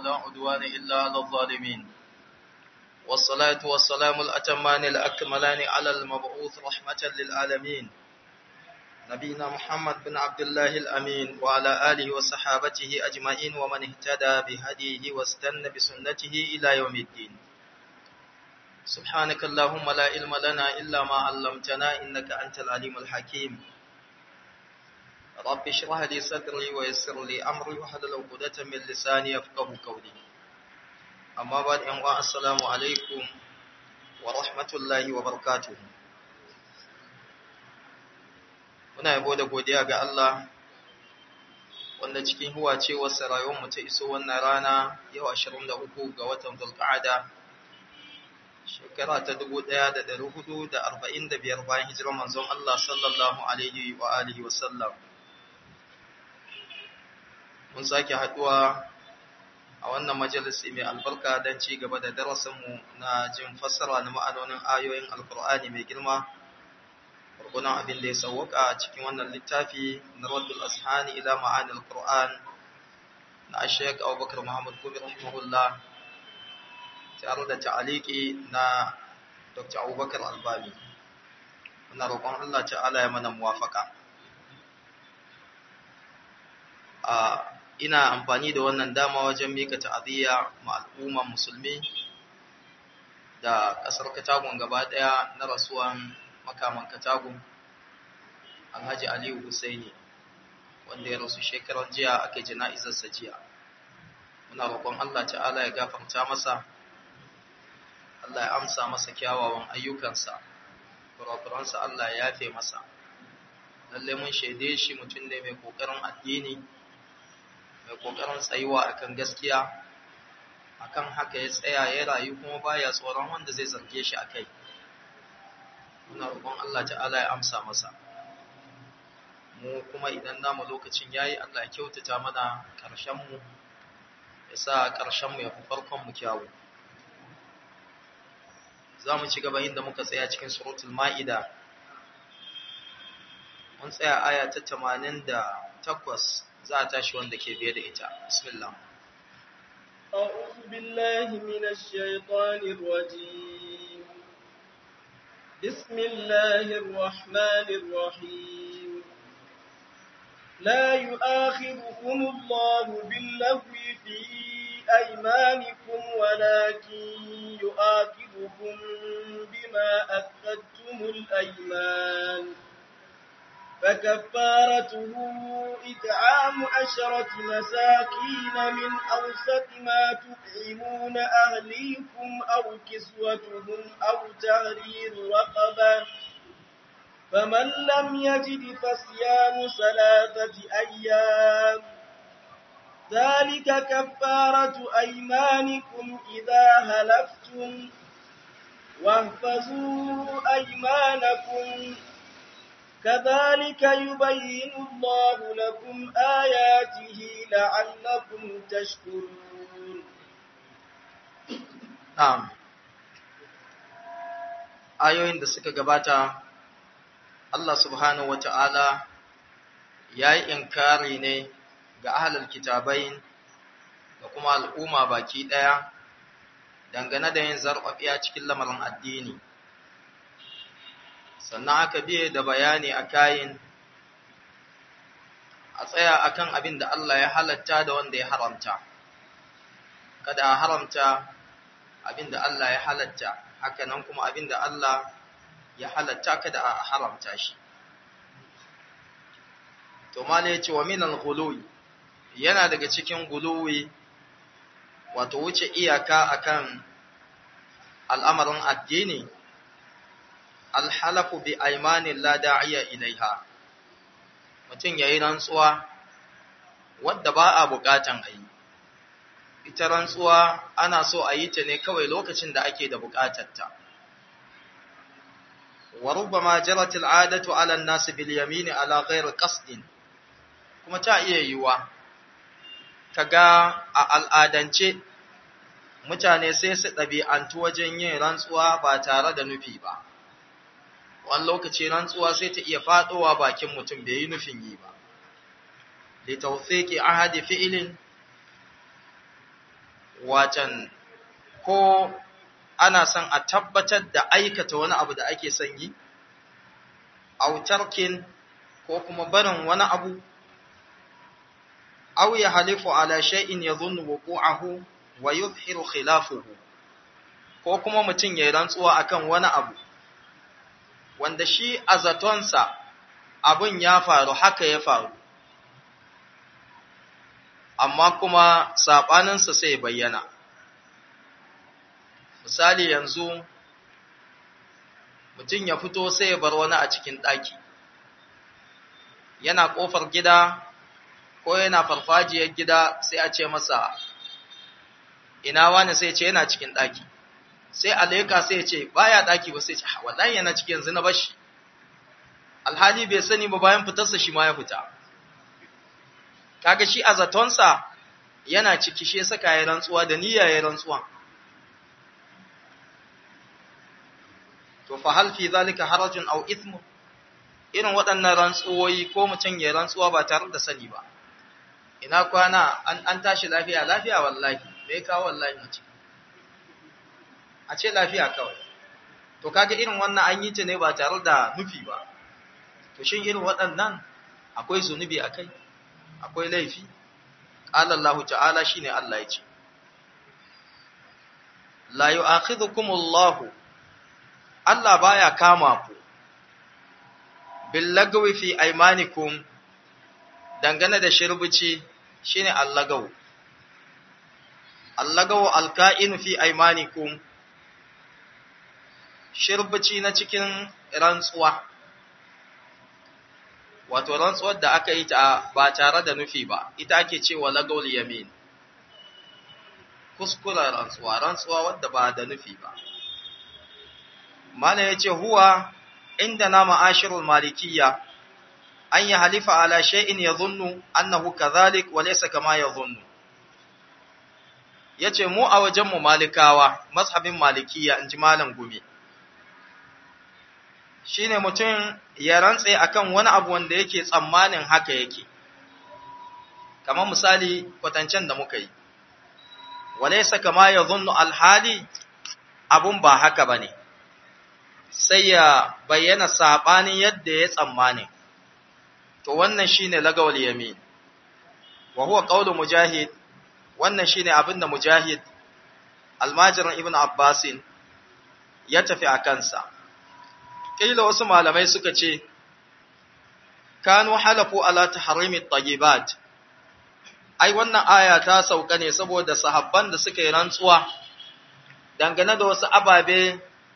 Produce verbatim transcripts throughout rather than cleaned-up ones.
ولا عدوان إلا على الظالمين والصلاة والسلام الأتمان الأكملان على المبعوث رحمة للعالمين نبينا محمد بن عبد الله الأمين وعلى آله وصحابته أجمعين ومن اهتدى بهديه واستنى بسنته إلى يوم الدين سبحانك اللهم لا علم لنا إلا ما علمتنا إنك أنت العليم الحكيم رب اشرح لي صدري ويسر لي أمري واحلل عقدة من لساني يفقهوا قولي أما بعد أن السلام عليكم ورحمة الله وبركاته muna yabo da godiya ga Allah wanda cikin huwa ce wasu rayuwar mu ta iso wannan rana yau ashirin da uku ga watan Zulqa'ada shekara ta dubu ɗaya da ɗari hudu da arba'in da biyar bayan hijirar manzon Allah sallallahu alaihi wa alihi wa sallam mun sake haduwa a wannan majalisi mai albarka don ci gaba da darasinmu na jin fassara na ma'anonin ayoyin alkur'ani mai girma gurgunan abin da ya sauwaka a cikin wannan littafi na raddul ashani ila ma'anil qur'an na Sheikh Abubakar Muhammad Gumi rahimahullah tare da ta'aliki na Doctor Abubakar Albani muna roƙon Allah ta'ala ya mana muwafaka a ina amfani da wannan dama wajen mika ta'aziyya ma al'umman musulmi da kasar Katagun gaba daya na rasuwan makaman Katagun Alhaji Aliyu Husaini wanda ya rasu shekaran jiya aka jana'izar sa jiya muna roƙon Allah ta'ala ya gafarta masa Allah ya amsa masa kyawawan ayyukansa kurakuransa Allah ya yafe masa lalle mun shaide shi mutum ne mai kokarin addini mai kokarin tsayuwa akan gaskiya akan haka ya tsaya ya rayu kuma baya tsoron wanda zai zarge shi akai muna roƙon Allah ta'ala ya amsa masa mu kuma idan namu lokacin yayi Allah ya kyautata mana ƙarshen mu ya sa ƙarshen mu ya fi farkon mu kyawu zamu ci gaba inda muka tsaya cikin suratul maida mun tsaya aya ta tamanin da takwas za a tashi wanda ke biye da ita bismillah a'udhu billahi minash shaitanir rajim bismillahir rahmanir rahim la yu'akhidhukumullahu billaghwi fi aymanikum walakin yu'akhidhukum bima aqadtumul ayman فكفارته إطعام عشرة مساكين من أوسط ما تطعمون أهليكم أو كسوتهم أو تحرير رقبة فمن لم يجد فصيام ثلاثة أيام ذلك كفارة أيمانكم إذا هلفتم واحفظوا أيمانكم كذلك يبين الله لكم آياته لعلكم تشكرون نعم ayoyin da suka gabata Allah subhanahu wata'ala yayi inkari ne ga ahlul kitabain da kuma al'umma baki daya dangane da yin zarfafiya cikin lamarin addini sannan aka biye da bayani a kayin a tsaya akan abin da Allah ya halatta da wanda ya haramta kada a haramta abin da Allah ya halatta haka nan kuma abin da Allah ya halatta kada a haramta shi to malai yace wa minal ghuluwi yana daga cikin guluwi wato wuce iyaka akan al'amarin addini alhalafu bi aymanin la da'iya ilaiha mutum yayi rantsuwa wadda ba a bukatan ayi ita rantsuwa ana so a yi ta ne kawai lokacin da ake da bukatar ta wa rubbama jarat al'adatu 'ala an-nas bil yamin 'ala ghayri qasdin kuma ta iya yiwa kaga a al'adance mutane sai su ɗabi'antu wajen yin rantsuwa ba tare da nufi ba wani lokaci rantsuwa sai ta iya faɗowa bakin mutum bai yi nufin yi ba li tawfiqi ahadi fi'lin wacan ko ana son a tabbatar da aikata wani abu da ake son yi, aw tarkin ko kuma barin wani abu, aw ya halifu ala shay'in yadhunnu wuqu'ahu wa yuzhiru khilafuhu, ko kuma mutum ya rantsuwa akan wani abu wanda shi a zatonsa abin ya faru haka ya faru, amma kuma saɓaninsa sai bayyana. Misali yanzu mutum ya fito sai ya bar wani a cikin ɗaki, yana ƙofar gida ko yana farfajiyar gida sai a ce masa ina wani, sai ce yana cikin ɗaki, sai a leka sai ce baya ɗaki ba, sai ce wallahi yana cikin, yanzu na bashi, alhali bai sani ba bayan fitarsa shi ma ya fita. Kaga shi a zatonsa yana ciki, shi saka ya rantsuwa da niyya ya rantsuwa. To fa hal fi zalika harajun aw ithmu, irin waɗannan rantsuwoyi ko mutum ya rantsuwa ba tare da sani ba, ina kwana, an, an tashi lafiya, lafiya wallahi, bai kawo wallahi mace, a ce lafiya kawai. To kaga irin wannan an yi ta ne ba tare da nufi ba, to shin irin waɗannan akwai zunubi a kai, akwai laifi? Qala Allah ta'ala, shine Allah ya ce, la yu'akhidhukumullahu, Allah baya kama ku bil lagwi fi aymanikum, dangane da shirbici, shine allagaw, allagaw alka'in fi aymanikum, shirbici na cikin rantsuwa, wato rantsuwar da aka yi ta ba tare da nufi ba, ita ake cewa lagawul yamin, kuskuren rantsuwa, rantsuwa wadda ba da nufi ba. Mana yace huwa inda na ma'ashirul malikiyya an yi halifa ala shay'in yadhunnu annahu kadhalik wa laysa kama yadhunnu. Yace mu a wajen mu malikawa, mazhabin malikiyya, inji malam Gumi, shine mutum ya rantse akan wani abu wanda yake tsammanin haka yake, kamar misali kwatancen da muka yi, walaysa kama yadhunnu, alhali abun ba haka bane, sai ya bayyana sabanin yadda ya tsammani. To wannan shine lagawul yamin, wa huwa qawlu mujahid, wannan shine abinda mujahid almajirin ibn abbasin ya tafi a kansa. Kila wasu malamai suka ce kanu halafu ala tahrimi tayyibat, ai wannan aya ta sauka ne saboda sahabban da suka yi rantsuwa dangane da wasu ababe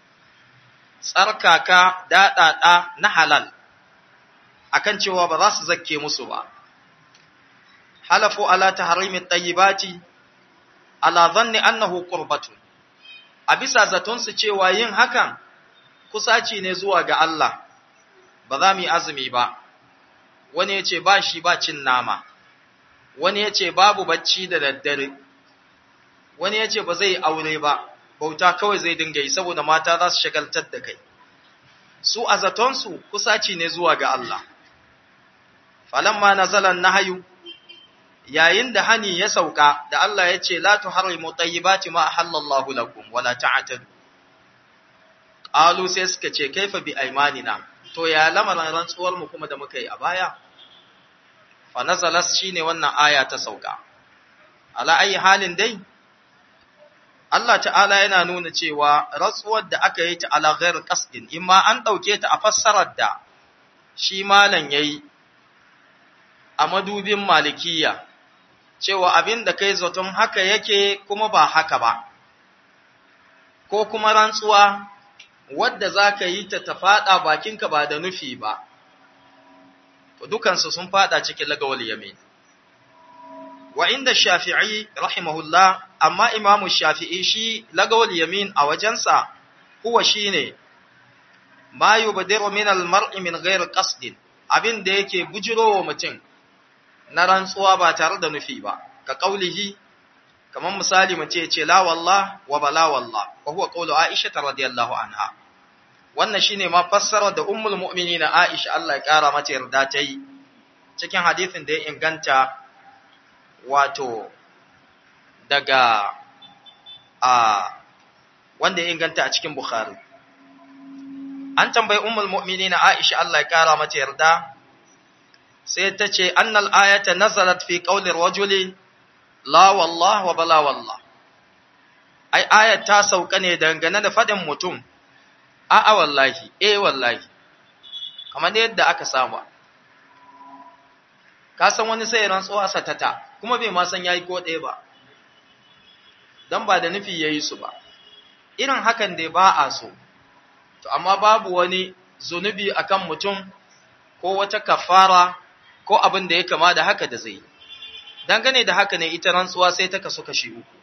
tsarkaka daɗaɗa na halal, akan cewa ba za su zakke musu ba. Halafu ala tahrimi tayyibati ala dhanni annahu qurbatun, a bisa zaton su cewa yin hakan kusaci ne zuwa ga Allah, ba za mu yi azumi ba. Wani yace ba shi ba cin nama, wani yace babu bacci da daddare, wani yace ba zai aure ba, bauta kawai zai dinga yi saboda mata za su shagaltar da kai. Su a zatonsu kusaci ne zuwa ga Allah. Falamma nazala an-nahyu, yayin da hani ya sauka da Allah ya ce la tuharrimu tayyibati ma ahallallahu lakum wala ta'tadu, qalu sai suka ce kaifa bi aymanina, to ya lamarin rantsuwar mu kuma da muka yi a baya. Fa nazala, shine wannan aya ta sauka. Ala ayi halin dai Allah ta'ala yana nuna cewa rantsuwar da aka yi ta ala ghair qasdin, imma an dauke ta a fassarar da shi malan yayi a madubin malikiya, cewa abin da kai zaton haka yake kuma ba haka ba, ko kuma rantsuwa wadda za ka yi ta ta faɗa bakinka ba da nufi ba, to dukansu sun faɗa cikin lagawal yamin. Wa inda Shafi'i rahimahullah, amma imamu Shafi'i shi lagawal yamin a wajensa huwa shine ma yubdiru min al-mar'i min ghairi qasdin, abin da yake bujirowa mutum na rantsuwa ba tare da nufi ba, ka kaulihi, kamar misali mace ya ce la wallah wa bala wallah, wa huwa qawlu Aisha radhiyallahu anha. Wannan shine ma fassara da ummul mu'minin Aisha, Allah ya kara mata yarda, ta yi cikin hadisin da ya inganta, wato daga a wanda ya inganta a cikin Bukhari. An tambayi ummul mu'minin Aisha Allah ya kara mata yarda, sai ta ce annal ayata nazalat fi qawli rajuli la wallah wa bala wallah. Ai ayat ta sauka ne dangane da fadin mutum a'a wallahi eh wallahi, kamar yadda aka saba. Ka san wani sai rantsuwa satata kuma bai ma san yayi ko ɗaya ba, dan ba da nufi yayi su ba. Irin hakan dai ba a so. To amma babu wani zunubi akan mutum ko wata kafara ko abin da ya kama da haka da zai. Dangane da haka ne ita rantsuwa sai ta kasu kashi uku.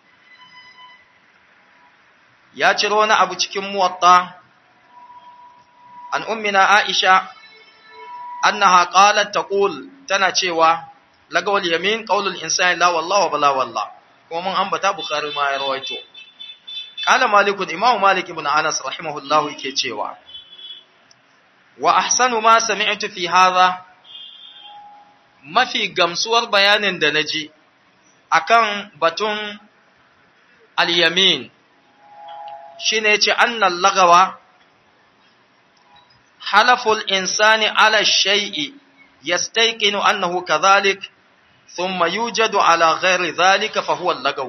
Ya ciro wani abu cikin muwatta an ummina Aisha annaha qalat taqul, tana cewa lagawal yamin qaulul insani la wallahi wa bala wallah. Kuma mun ambata Bukhari ma ya rawaito. Qala Malik, Imam Malik ibn Anas rahimahullahu yake cewa wa ahsanu ma sami'tu fi hadha, mafi gamsuwar bayanin da naji akan batun al-yamin shine yace annal lagawa halaful insani ala shay'i yastayqinu annahu kadhalik thumma yujadu ala ghairi dhalika fa huwa al-lagaw.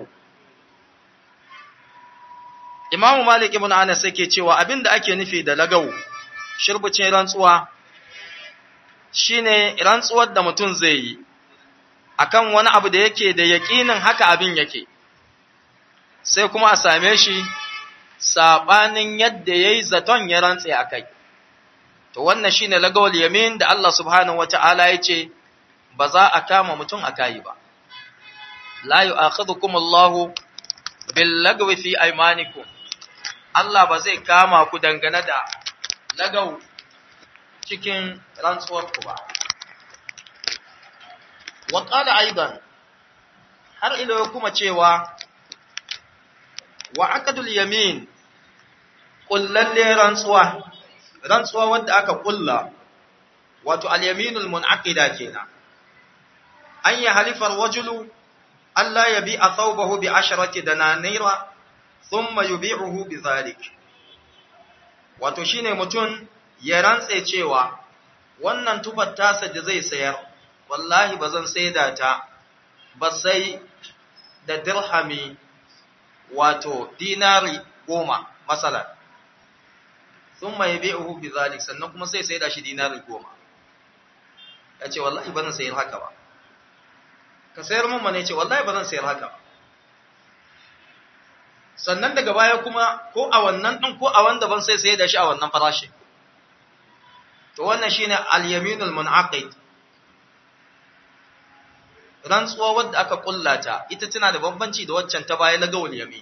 Imam Malik ibn Anas yake cewa abinda ake nufi da lagaw, shirbucin rantsuwa, shine rantsuwar da mutum zai yi akan wani abu da yake da yaƙinin haka abin yake, sai kuma a same shi sabanin yadda yayi zaton ya rantse akai. To wannan shine lagawul yamin da Allah subhanahu wata'ala yace ba za a kama mutum akai ba. La yu'akhidhukumullahu bil lagwi fi aymanikum, Allah ba zai kama ku dangane da lagaw cikin rantsuwarku ba. Wa qala aidan, har ila kuma cewa wa aqdul yamin, kullalle rantsuwa, rantsuwa wanda aka kulla, wato al-yaminul munaqida kenan. An yi halifar wajulu Allah ya bi a thawbahu bi asharati dananira thumma yubi'uhu bi dhalik. Wato shine mutum ya rantse cewa wannan tufar tasa da zai sayar, wallahi bazan saida ta ba sai da dirhami wato dinari goma masalan, thumma yubi'uhu bi dhalik, sannan kuma sai saida shi dinari goma. Yace wallahi bazan sayar haka ba. Ka sayar mun mana, yace wallahi bazan sayar haka ba. Sannan daga baya kuma ko a wannan din ko a wanda ban sai sayar da shi a wannan farashi. To wannan shine al-yaminul munaqid. Rantsuwa wadda aka kullata ita tana da bambanci da waccan ta baya lagawul yamin.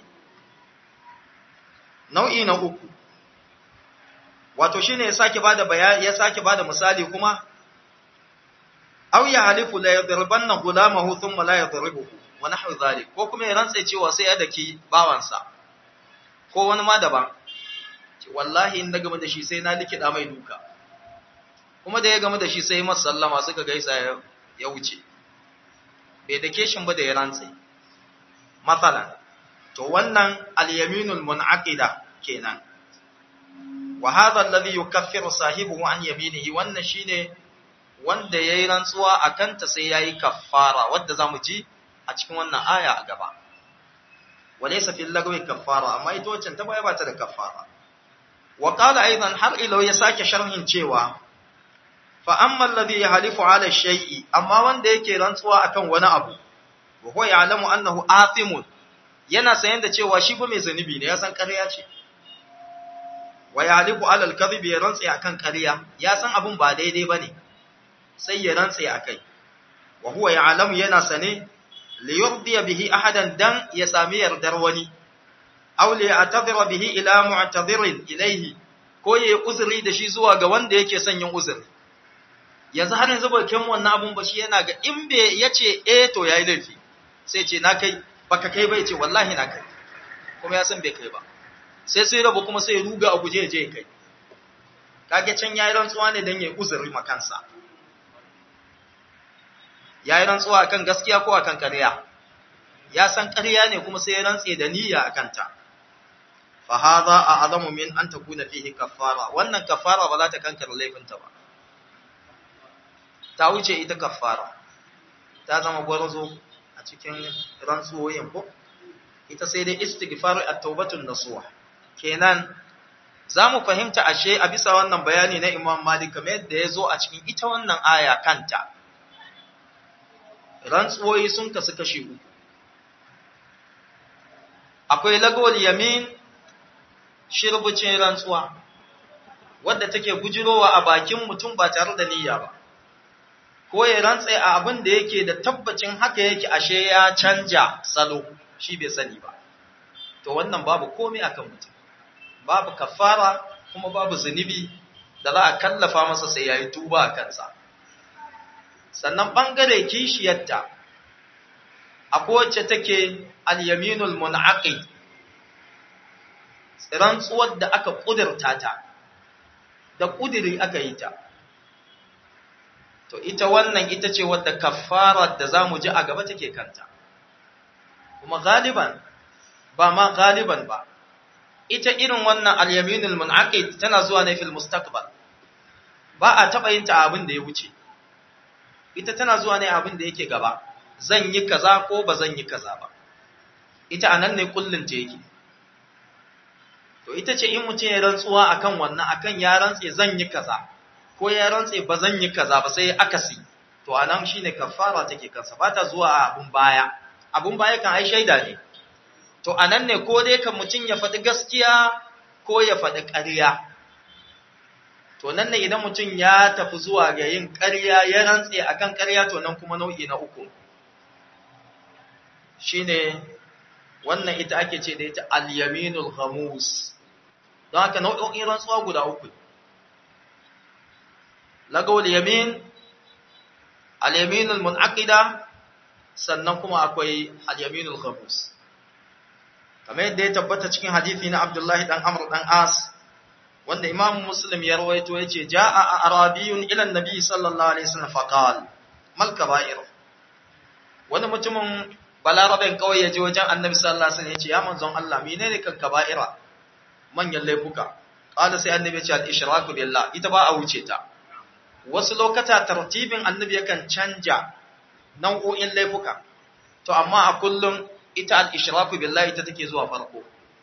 Nau'i na uku, wato shine ya sake bada bayani, ya sake bada misali kuma, aw ya halifu la yadribanna gulamahu thumma la yadribuhu wa nahwu dhalik, ko kuma ya rantsa cewa sai ya daki bawansa ko wani ma daban, ce wallahi in daga da shi sai na likida mai duka, kuma da ya gama da shi sai masa sallama suka gaisa ya wuce, bai dake shin ba da ya rantsa matsalan. To wannan al-yaminul munaqida kenan. Wa hadha alladhi yukaffiru sahibihi an yaminihi, wannan shine wanda yayi rantsuwa akan ta sai yayi kaffara, wanda zamu ji a cikin wannan aya a gaba. Walaysa fil lagwi kaffara, amma ita wacce ta baya ba ta da kaffara. Wa qala aidan, har ilo ya sake sharhin cewa fa amma alladhi yahlifu ala shay'i, amma wanda yake rantsuwa akan wani abu, wa huwa ya'lamu annahu athimun, yana sayan da cewa shi fa mai zanubi ne, ya san ƙarya ce. Wa yahlifu ala al-kadhib, ya rantsa akan ƙarya, ya san abun ba daidai bane, sai ya rantsa akai. Wa huwa ya'lamu, yana sane, li yurdiya bihi ahadan, dan ya sami yardar wani, aw li ya'tadhira bihi ila mu'tadhirin ilayhi, ko ya uzuri da shi zuwa ga wanda yake son yin uzuri. Yanzu har yanzu ba kin wannan abun ba, shi yana ga in bai yace eh to yayi laifi, sai ce na kai, baka kai ba, yace wallahi na kai, kuma ya san bai kai ba, sai sai rabu kuma sai ruga a guje je kai. Kage can yayi rantsuwa ne dan yayi uzuri ma kansa. Yayi rantsuwa akan gaskiya ko akan ƙarya? ya san ƙarya ne kuma sai ya rantse da niyya akan ta fa hadha a'zamu min an takuna fihi kaffara wannan kaffara ba za ta kankare laifinta ba ta wuce ita kaffara ta zama gwarzo a cikin rantsuwoyin ko ita sai dai istighfaru at-taubatun nasuha kenan zamu fahimta ashe a bisa wannan bayani na Imam Malik kamar yadda yazo a cikin ita wannan aya kanta rantsuwoyi sun kasu kashi uku akwai lagwal yamin shirbucin rantsuwa wadda take gujirowa a bakin mutum ba tare da niyya ba ko ya rantse a abin da yake da tabbacin haka yake ashe ya canja salo shi bai sani ba to wannan babu komai akan mutum babu kafara kuma babu zunubi da za a kallafa masa sai yayi tuba a kansa sannan bangare kishiyarta akwai wacce take al-yaminul munaqid rantsuwar da aka kudirta ta da kudiri aka yi ta to ita wannan ita ce wadda kafarar da zamu ji a gaba take kanta kuma galiban ba ma galiban ba ita irin wannan al-yaminul munaqid tana zuwa ne fil mustaqbal ba a taba yin ta abin da ya wuce ita tana zuwa ne abin da yake gaba zan yi kaza ko ba zan yi kaza ba ita anan ne kullun ta yake to ita ce in mutum ya rantsuwa akan wannan akan ya rantse zan yi kaza ko ya rantse ba zan yi kaza ba sai akasi to anan shine kafara take kansa ba ta zuwa abun baya abun baya kan ai shaida ne to anan ne ko dai kan mutum ya faɗi gaskiya ko ya faɗi ƙarya to nan ne idan mutum ya tafi zuwa ga yin ƙarya ya rantse akan ƙarya to nan kuma nau'i na uku shine wannan ita ake ce da ita al-yaminul ghamus don haka nau'o'in rantsuwa guda uku lagawul yamin al-yaminul munaqida sannan kuma akwai al-yaminul ghamus kamar yadda ya tabbata cikin hadisi na Abdullahi dan Amr dan As wanda Imam Muslim ya rawaito yace jaa arabiyun ila an-nabi sallallahu alaihi wasallam faqal mal kaba'ir wani mutumin balaraben kawai yaje wajen annabi sallallahu alaihi wasallam yace ya manzon Allah menene kan kaba'ira manyan laifuka qala sai annabi ya ce al-ishraku billah ita ba a wuce ta wasu lokata tartibin annabi yakan canja nau'o'in laifuka to amma a kullum ita al-ishraku billahi ita take zuwa farko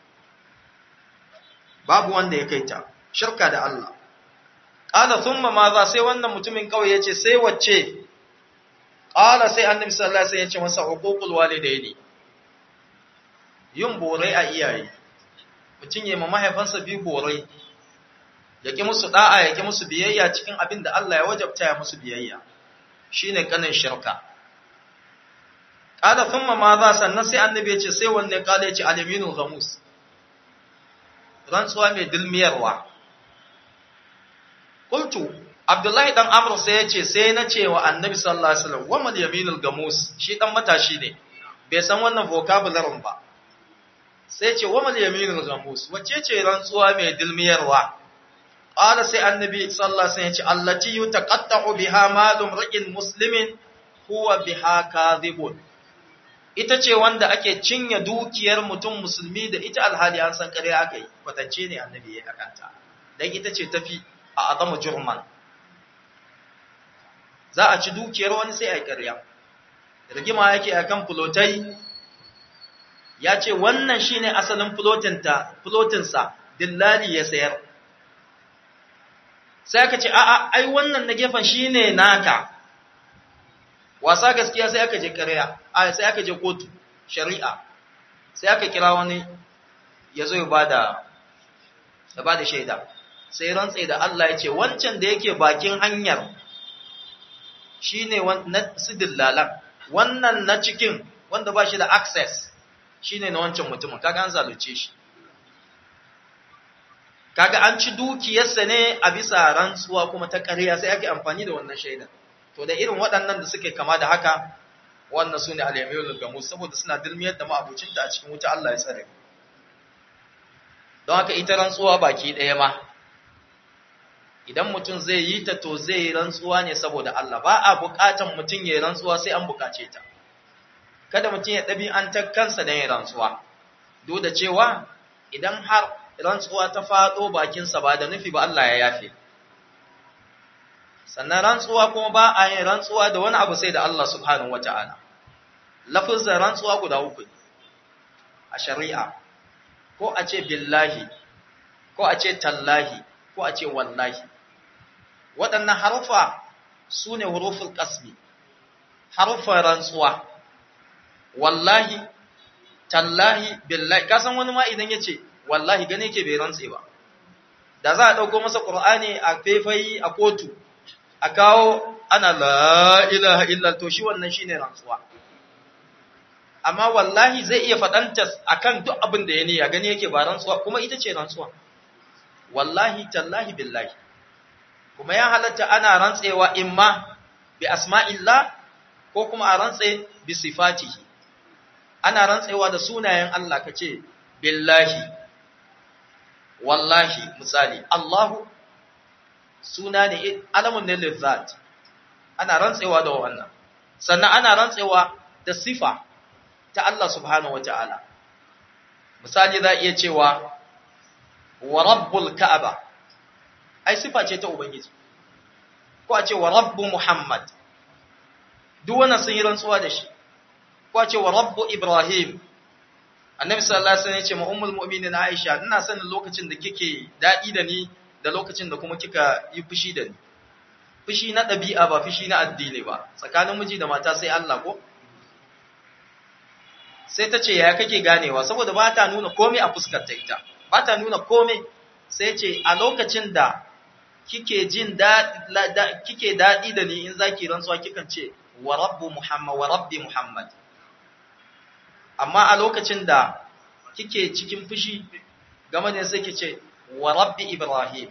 babu wanda ya kaita shirka da Allah qala thumma madha sai wannan mutumin kawai yace sai wacce qala sai annabi sallallahu alaihi wasallam yace masa huququl walidaini yin borai a iyaye mutun yayin mahaifansa bi borai yake musu da'a yake musu biyayya cikin abin da Allah ya wajabta ya musu biyayya shine kanin shirka qala thumma madha sannan sai annabi ya ce sai wanne qala ya ce al-yaminul ghamus rantsuwa mai dilmiyarwa qultu abdullahi dan amr sai ya ce sai na ce wa annabi sallallahu alaihi wasallam wa mal yaminul ghamus shi dan matashi ne bai san wannan vocabulary ba sai ce wa mal yaminul ghamus wace ce rantsuwa mai dilmiyarwa qala sai annabi sallallahu alaihi wasallam ya ce allati yutaqatta'u biha malum ra'in muslimin huwa biha kadhibun ita ce wanda ake cinye dukiyar mutum musulmi da ita alhali an san ƙarya aka yi kwatance ne annabi ya akanta dan ita ce tafi a azamu jurman za a ci dukiyar wani sai a yi ƙarya rigima yake akan fulotai ya ce wannan shine asalin fulotinta fulotinsa dillali ya sayar sai aka ce a'a ai wannan na gefen shine naka wasa gaskiya sai aka je ƙarya ai sai aka je kotu shari'a sai aka kira wani yazo ya bada ya bada shaida sai rantsa da Allah ya ce wancan da yake bakin hanyar shine wannan sidillalan wannan na cikin wanda ba shi da access shine na wancan mutumin kaga an zalunce shi kaga an ci dukiyarsa ne a bisa rantsuwa kuma ta ƙarya sai ake amfani da wannan shaida to da irin waɗannan da suke kama da haka wannan su ne al-yaminul gamus saboda suna dilmiyar da ma'abucinta a cikin wuta Allah ya tsare don haka ita rantsuwa baki ɗaya ma idan mutum zai yi ta to zai yi rantsuwa ne saboda Allah ba a buƙatan mutum ya yi rantsuwa sai an buƙace ta kada mutum ya ɗabi'antar kansa da yin rantsuwa duk da cewa idan har rantsuwa ta faɗo bakinsa ba da nufi ba Allah ya yafe sannan rantsuwa kuma ba a yin rantsuwa da wani abu sai da Allah subhanahu wata'ala lafazin rantsuwa guda uku ne a shari'a ko a ce billahi ko a ce tallahi ko a ce wallahi waɗannan harufa su ne huruful qasmi harufan rantsuwa wallahi tallahi billahi kasan wani ma idan ya ce wallahi gane ke bai rantse ba da za a ɗauko masa ƙur'ani a faifayi a kotu a kawo ana la ilaha illa to shi wannan shine rantsuwa amma wallahi zai iya faɗanta akan duk abin da ya niyya gani yake ba rantsuwa kuma ita ce rantsuwa wallahi tallahi billahi kuma ya halatta ana rantsewa imma bi asma'illah ko kuma a rantse bi sifatihi ana rantsewa da sunayen Allah kace billahi wallahi misali Allahu suna ne alamun ne lizzat ana rantsewa da wannan sannan ana rantsewa da sifa ta Allah subhanahu wataala misali za iya cewa wa rabbul ka'aba ai sifa ce ta ubangiji ko a ce wa rabbu muhammad duk wannan sun yi rantsuwa da shi ko a ce wa rabbu ibrahim annabi sallallahu alaihi wasallam ya ce ma ummul mu'minin aisha ina sanin lokacin da kike dadi da ni da lokacin da kuma kika yi fushi da ni fushi na dabi'a ba fushi na addini ba tsakanin miji da mata sai Allah ko sai ta ce ya kake ganewa saboda ba ta nuna komai a fuskar ta ita ba ta nuna komai sai ce a lokacin da kike jin daɗi kike daɗi da ni in zaki rantsuwa kikan ce wa rabbu muhammad wa rabbi muhammad amma a lokacin da kike cikin fushi game da sai kice wa rabbi ibrahim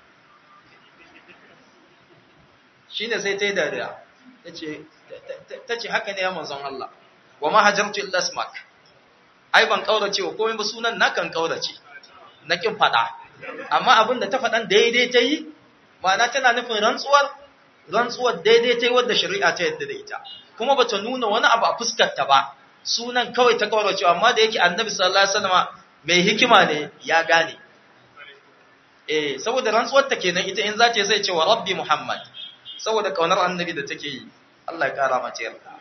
shine sai ta yi dariya tace tace haka ne ya manzon Allah wa ma hajartu illa ismak ai ban kaurace wa komai ba sunan na kan kaurace na kin fada amma abin da ta fadan daidai ta yi ma'ana tana nufin rantsuwar rantsuwar daidai ta yi wadda shari'a ta yadda da ita kuma bata nuna wani abu a fuskar ta ba sunan kawai ta kaurace amma da yake annabi sallallahu alaihi wasallam mai hikima ne ya gane eh saboda rantsuwar ta kenan ita in zace sai ce wa rabbi muhammad saboda kaunar annabi da take yi Allah ya kara mata yarda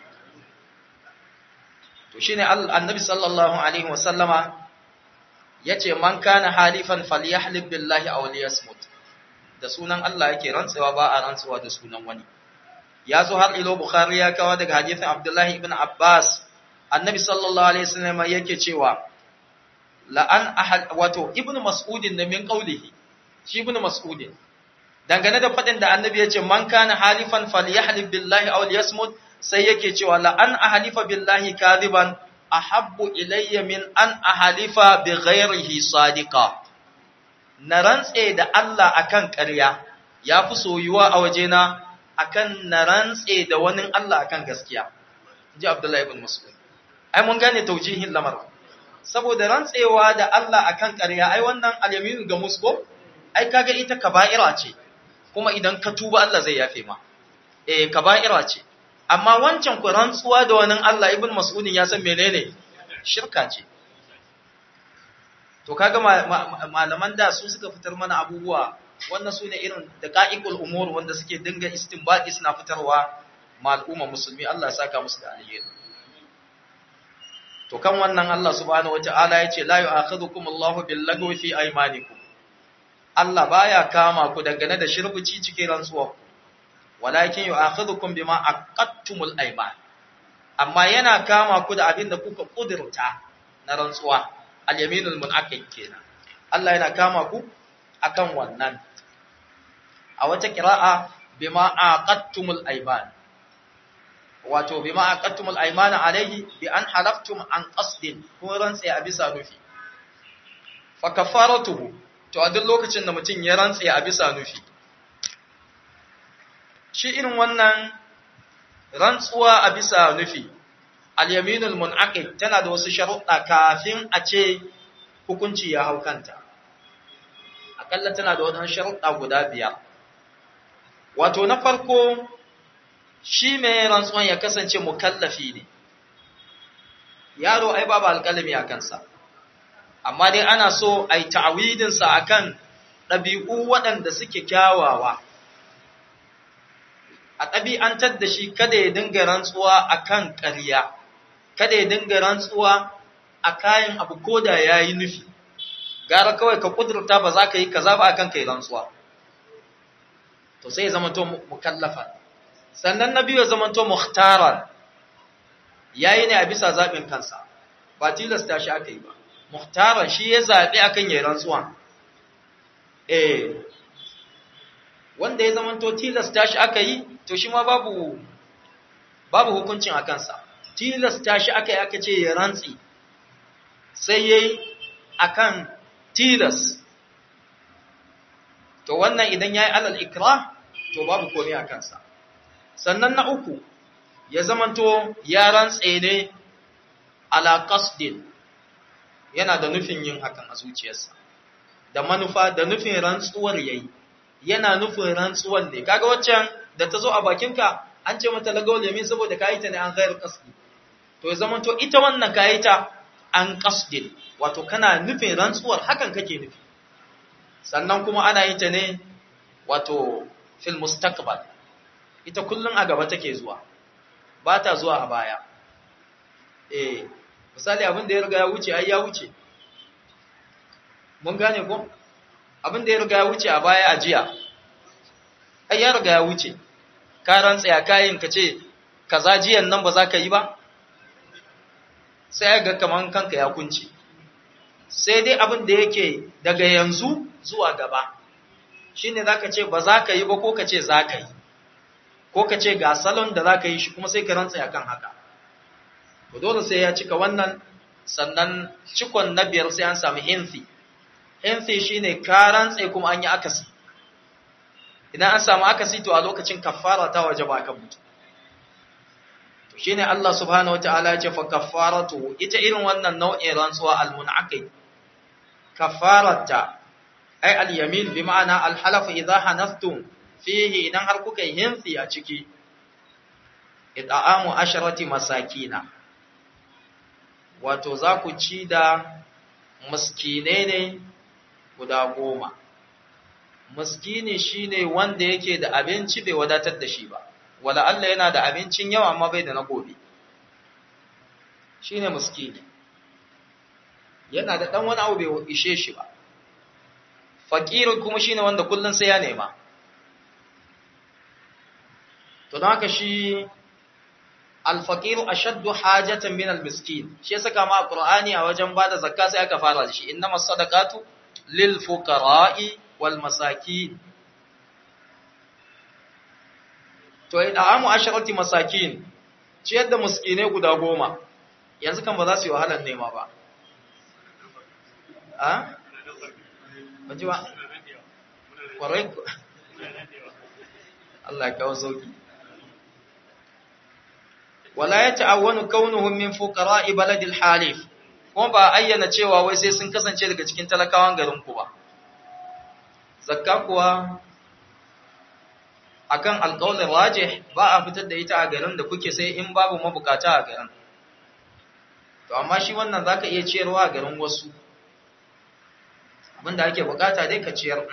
to shine annabi sallallahu alaihi wasallama yace man kana halifan falyahlib billahi aw liyasmut da sunan Allah yake rantsewa ba a rantsewa da sunan wani yazo har ilo bukhari ya kawo daga hadisin abdullahi ibn abbas annabi sallallahu alaihi wasallam yake cewa la an ahad wato ibn mas'udin da min qawlihi shi ibn mas'udin dangane da fadin da annabi yace man kana halifan falyahlib billahi aw liyasmut sai yake cewa la an ahlifa billahi kadiban ahabbu ilayya min an ahlifa bi ghairihi sadiqa na rantse da Allah akan ƙarya yafi soyuwa a wajena akan na rantse da wani Allah akan gaskiya inji Abdullahi ibn Mas'ud ai mun gane taujihin lamar saboda rantsewa da Allah akan ƙarya ai wannan al-yaminu ga musgo ai kaga ita kaba'ira ce kuma idan ka tuba Allah zai yafe ma eh kaba'ira ce amma wancan ku rantsuwa da wani Allah ibn Mas'udin ya san menene shirka ce to kaga malaman da su suka fitar mana abubuwa wannan sune irin daqaiqul umur wanda suke dinga istinbadi suna fitarwa ma al'umma musulmi Allah ya saka musu da alheri to kan wannan Allah subhanahu wataala yace la yu'akhidhukum Allahu bil lagwi fi aymanikum Allah baya kama ku dangane da shirbuci cikin rantsuwa walakin yu'akhidhukum bima aqadtumul ayman amma yana kama ku da abin da kuka kudurta na rantsuwa al-yaminul munaqid kenan Allah yana kama ku akan wannan a wata qira'a bima aqadtumul ayman wato bima aqadtumul aymana alayhi bi an halaftum an qasdin ko rantsi a bisa nufi fa kafaratuhu to a duk lokacin da mutum ya rantsi a bisa nufi shi irin wannan rantsuwa a bisa nufi al-yaminul munaqid tana da wasu sharuɗa kafin a ce hukunci ya hau kanta akalla tana da wadannan sharuɗa guda biyar wato na farko shi mai rantsuwan ya kasance mukallafi ne yaro ai babu alƙalami a kansa, amma dai ana so a yi ta'awidinsa a kan ɗabi'u waɗanda suke kyawawa, a ɗabi'antar da shi kada ya dinga rantsuwa a kan ƙarya, kada ya dinga rantsuwa a kayan abu ko da ya yi nufi, gara kawai ka ƙudurta ba za ka yi kaza ba a kan ka yi rantsuwa, to sai ya zama to mukallafa. Sannan na biyu ya zama to muhtaran, ya yi ne a bisa zaɓin kansa, ba tilasta shi aka yi ba. Muhtaran shi ya zaɓi akan yi rantsuwa. Eh, wanda ya zama to tilasta shi aka yi, to shi ma babu, babu hukuncin a kansa. Tilasta shi aka yi aka ce ya rantsi, sai ya yi a kan tilas. To wannan idan ya yi alal ikra, to babu komai a kansa. Sannan na uku, ya zamanto ya rantse ne ala qasdin, yana da nufin yin hakan a zuciyarsa, da manufa da nufin rantsuwar yayi, yana nufin rantsuwar ne. Kaga waccan da ta zo a bakinka an ce mata lagawul yamin saboda kayi ta ne an ghayr qasdi, to ya zamanto ita wannan kayi ta an qasdin, wato kana nufin rantsuwar hakan kake nufi. Sannan kuma ana yin ta ne wato fil mustaqbal, ita kullun a gaba take zuwa, ba ta zuwa a baya. Eh, misali abin da ya riga ya wuce ai ya wuce, mun gane ko? Abin da ya riga ya wuce a baya a jiya ai ya riga ya wuce, ka rantsaya kayan ka ce kaza jiyan nan ba za ka yi ba, sai ga kaman kanka ya kunce. Sai dai abin da yake daga yanzu zuwa gaba shine zaka ce ba za ka yi ba, ko ka ce za ka yi, ko ka ce ga salon da za ka yi shi, kuma sai ka rantsa kan haka. To dole sai ya cika wannan. Sannan cikon na biyar sai an sami hinsi. Hinsi shine ka rantsa kuma an yi akasi. Idan an samu akasi, to a lokacin kaffara ta wajaba kan mutum. To shine Allah subhanahu wataala ya ce fa kaffaratu, ita irin wannan nau'in rantsuwa al-munaqid, kaffarata ay al-yamin bi ma'ana al-halaf idha hanaftum fihi, idan har kuka yi hinsi a ciki, it'amu asharati masakina, wato za ku ci da miskinai ne guda goma. Miskini shine wanda yake da abinci bai wadatar da shi ba, wala Allah yana da abincin yawa amma bai da na gobe, shine miskini, yana da dan wani abu bai ishe shi ba. Fakirin kuma shine wanda kullun sai ya nema. To don haka shi alfaqiru ashaddu hajatan min almiskin, shi yasa kama a Qur'ani a wajen bada zakka sai aka fara da shi, innamas sadaqatu lil fuqara'i wal masakin. To id'amu asharati masakin, ciyar da miskinai guda goma, yanzu kan ba za su yi wahalar nema ba. A? Ba ji ba? Kwarai ku. Allah ya kawo sauki. Wala ya ta'awwanu kaunuhum min fuqara'i baladil halif, kuma ba ayyana cewa wai sai sun kasance daga cikin talakawan garin ku ba. Zakka kuwa akan alqaulin rajih ba a fitar da ita a garin da kuke sai in babu mabukata a garin. To amma shi wannan zaka iya ciyarwa a garin wasu, abinda ake bukata dai ka ciyar.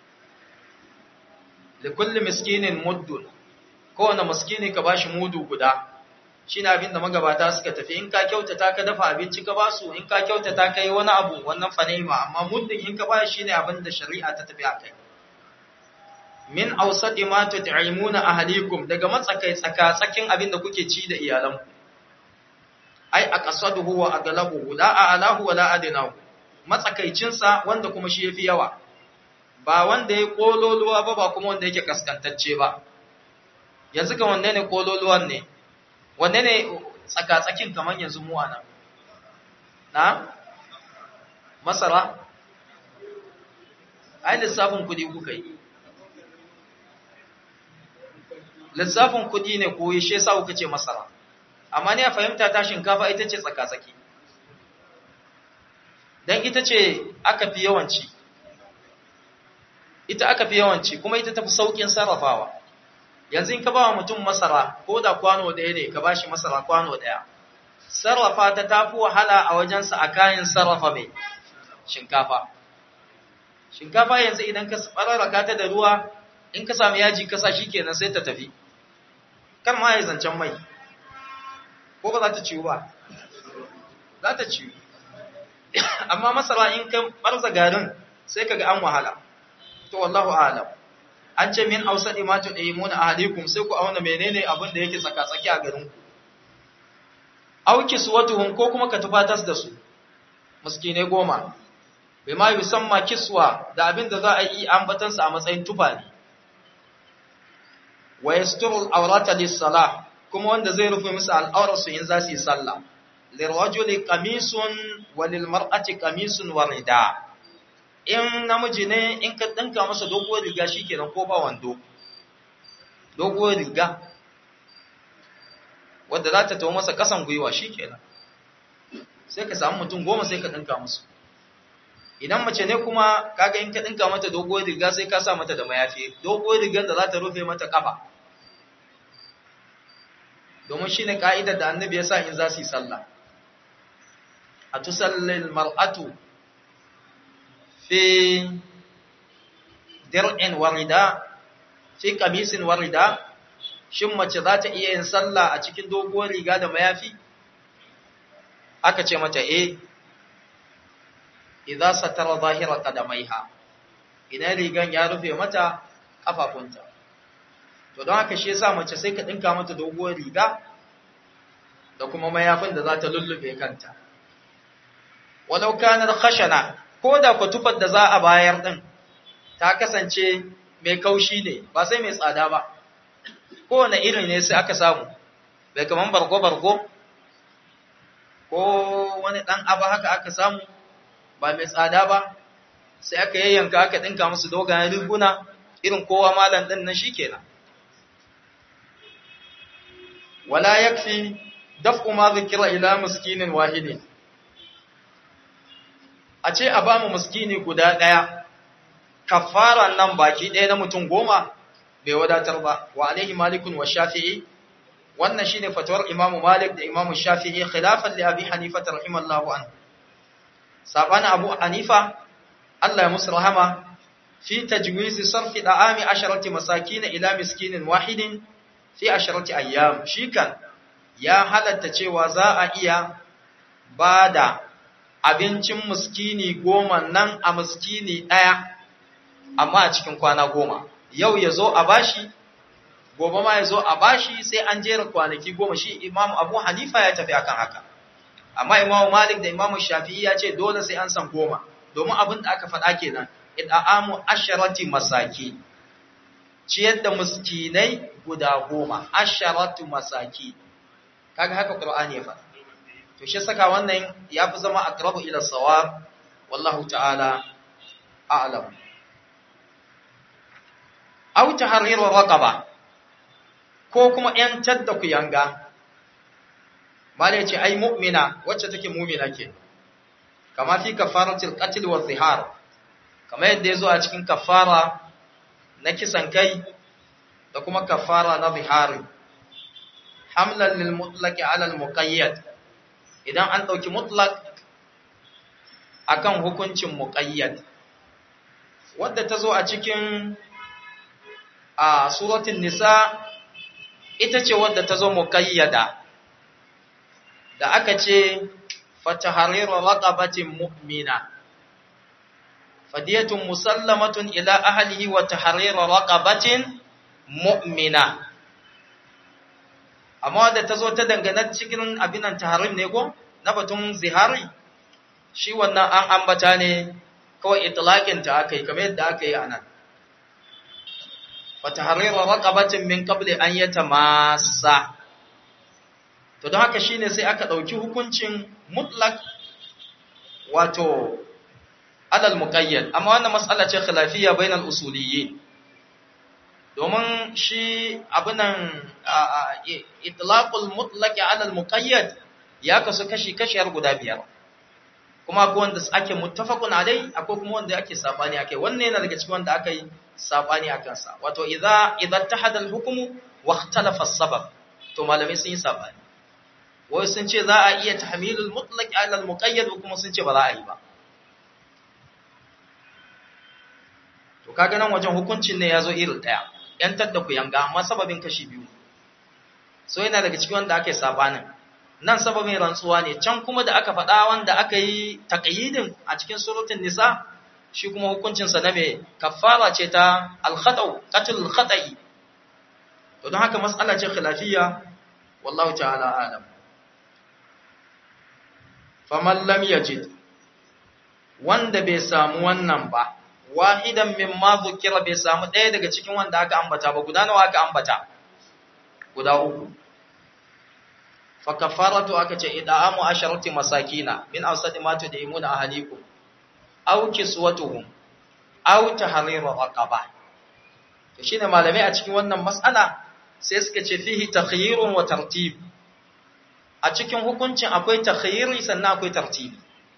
Likulli miskinin muddun, kowane miskini ka bashi mudu guda. Shi ne abin da magabata suka tafi, in ka kyautata ka dafa abinci ka basu, in ka kyautata ka yi wani abu wannan fanima, amma muddin in ka ba shi ne abin da shari'a ta tafi a kai. Min ausadi ma tut'imuna ahlikum, daga matsakai tsaka tsakin abin da kuke ci da iyalanku. Ai aqsaduhu wa aglabuhu la a'lahu wa la adnahu, matsakaicin sa wanda kuma shi yafi yawa, ba wanda ya kololuwa ba, ba kuma wanda yake kaskantacce ba. Yanzu ga wanda ne kololuwan ne, wanne ne tsaka-tsakin kamar yanzu mu anan? Na? Masara? Ai lissafin kudi kuka yi. Lissafin kudi ne ko yashe sa kuka ce masara. Amma ne a fahimta ta shinkafa ita ce tsaka-tsaki. Dan ita ce aka fi yawanci. Ita aka fi yawanci kuma ita tafi saukin sarrafawa. Yanzu in ka ba wa mutum masara ko da kwano ɗaya ne, ka ba shi masara kwano ɗaya, sarrafa ta tafi wahala a wajensa a kayan sarrafa mai shinkafa. Shinkafa yanzu idan ka bararraka ta da ruwa, in ka sami yaji kasa shi kenan sai ta tafi. Kar ma ya zancen mai, ko ba za ta ciwu ba? Za ta ciwu. Amma masara in ka barza garin sai ka ga an wahala. To wallahu a'lam. An ce min ausadi ma tudimuna ahlikum, sai ku auna menene abin da yake tsaka-tsaki a garin ku. Auki suwatuhum, ko kuma ka tufatas da su miskine goma, bima yusamma kiswa, da abin da za a yi ambatan sa a matsayin tufa ne. Wa yasturul awrata lis-salah, kuma wanda zai rufe musu al'aurar su in za su yi sallah. Lirrajuli qamisun wa lilmar'ati qamisun wa rida. In namiji ne in ka dinka masa doguwar riga shikenan, ko ba wando, doguwar riga wadda za ta tawo masa kasan gwiwa shikenan, sai ka samu mutum goma sai ka dinka musu. Idan mace ne kuma kaga in ka dinka mata doguwar riga sai ka sa mata da mayafi, doguwar rigar da za ta rufe mata kafa, domin shine ka'idar da annabi ya sa in za su yi sallah. Atusallil mar'atu fi dir'in warida, fi qamisin warida, shin mace za ta iya yin sallah a cikin doguwar riga da mayafi? Aka ce mata eh, idza satara zahira qadamaiha, idan rigan ya rufe mata kafafunta. To don haka shi yasa mace sai ka dinka mata doguwar riga da kuma mayafin da za ta lullube kanta. Walau kanar khashana, ko da ku tufar da za a bayar din ta kasance mai kaushi ne, ba sai mai tsada ba. Kowane irin ne sai aka samu, bai kaman bargo-bargo ko wani ɗan abu haka aka samu, ba mai tsada ba, sai aka yayyanka aka ɗinka musu dogayen riguna irin kowa malam ɗin na shi kenan. Wala yakfi daf'u ma zikira ila miskinin wahidin. A ce a ba mu miskini guda ɗaya, kafaran nan baki ɗaya na mutum goma bai wadatar ba. Wa alaihi malikun wa shafi'i, wannan shine fatawar imamu malik da imamu shafi'i, khilafan li abi hanifa rahimallahu anhu. Sabani abu hanifa, Allah ya musu rahama, fi tajwizi sarfi da'ami asharati masakin ila miskinin wahidin fi asharati ayyam. Shi kan ya halatta cewa za a iya bada abincin miskini goma nan a miskini ɗaya, amma a cikin kwana goma. Yau ya zo a bashi, gobe ma ya zo a bashi, sai an jera kwanaki goma. Shi Imam Abu Hanifa ya tafi akan haka. Amma Imam Malik da Imam Shafi'i ya ce dole sai an san goma, domin abin da aka faɗa kenan, id'amu asharati masaki, ciyar da miskinai guda goma, asharatu masaki. Kaga haka Qur'ani ya faɗa. To shi saka wannan ya fi zama aqrabu ila sawab, wallahu ta'ala a'lam. Aw tahriru raqaba, ko kuma yantar da kuyanga. Malai ce ai mu'mina, wacce take mu'mina ke, kama fi kafaratil qatl wa zihar, kama yadda yazo a cikin kafara na kisan kai da kuma kafara na zihari. Hamlan lil mutlaqi ala al muqayyad, idan an dauki mutlaq akan hukuncin muqayyad, wadda tazo a cikin a suratul nisa ita ce wadda tazo muqayyada, da aka ce fatahariru raqabatin mu'mina, fadiyatun musallamatun ila ahlihi wa tahriru raqabatin mu'mina. Amma wadda tazo ta dangane cikin abinan tahrim ne ko na batun zihari, shi wannan an ambata ne kawai itlaqin ta akai, kamar yadda aka yi anan, fatahriru raqabatin min qabli an yatamassa. To don haka shine sai aka dauki hukuncin mutlaq wato alal muqayyad. Amma wannan mas'ala ce khilafiyya bainal usuliyyin, domin shi abunan itlaqul mutlaq alal muqayyad ya kasu kashi kashiyar guda biyar, kuma akwai wanda ake muttafaqun alai, akwai kuma wanda ake sabani akai. Wannan yana daga cikin wanda aka yi sabani akan sa, wato idza idza tahada al hukmu wa ikhtalafa as-sabab, to malamai sun yi sabani. wai sun ce za a iya tahmilul mutlaq ala al muqayyad kuma sun ce ba za a yi ba. to kaga nan wajen hukuncin ne yazo irin daya yantar da ku yanga amma sababin kashi biyu so yana daga cikin wanda aka yi sabanin nan sababin rantsuwa ne can kuma da aka faɗa wanda aka yi taqyidin a cikin suratul nisa shi kuma hukuncin sa na me kafara ce ta al-khata'u qatlul khata'i to don haka mas'ala ce khilafiyya wallahu ta'ala alam. faman lam yajid wanda bai samu wannan ba wahidan mimma zukira bai samu ɗaya daga cikin wanda aka ambata ba guda nawa aka ambata guda uku fa kafaratu aka ce ida'amu asharati masakina min awsati ma tudimuna ahlikum aw kiswatuhum aw tahriru raqaba to shine malamai a cikin wannan mas'ala sai suka ce fihi takhyirun wa tartib a cikin hukuncin akwai takhyiri sannan akwai tartibi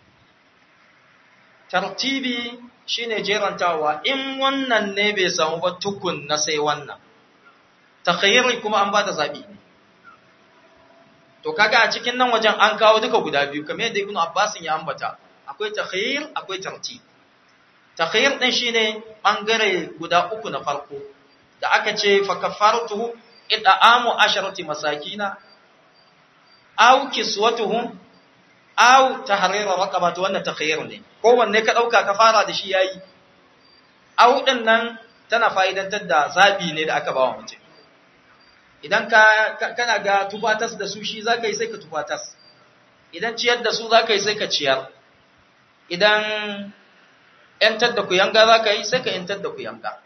tartibi shine jerantawa in wannan ne bai samu ba tukun na sai wannan takhyiri kuma an bada zabi to kaga a cikin nan wajen an kawo duka guda biyu kamar yadda Ibn Abbas ya ambata akwai takhyir akwai tartib takhyir din shine bangare guda uku na farko da aka ce fa kafaratuhu id'amu asharati masakina aw kiswatuhum aw tahriru raqaba to wannan takhyir ne kowanne ka dauka ka fara da shi yayi aw din nan tana fa'idantar da zabi ne da aka bawa mutum idan ka kana ga tubatas da su shi zaka yi sai ka tubatas idan ciyar da su zaka yi sai ka ciyar idan yantar da ku yanga zaka yi sai ka yantar da ku yanga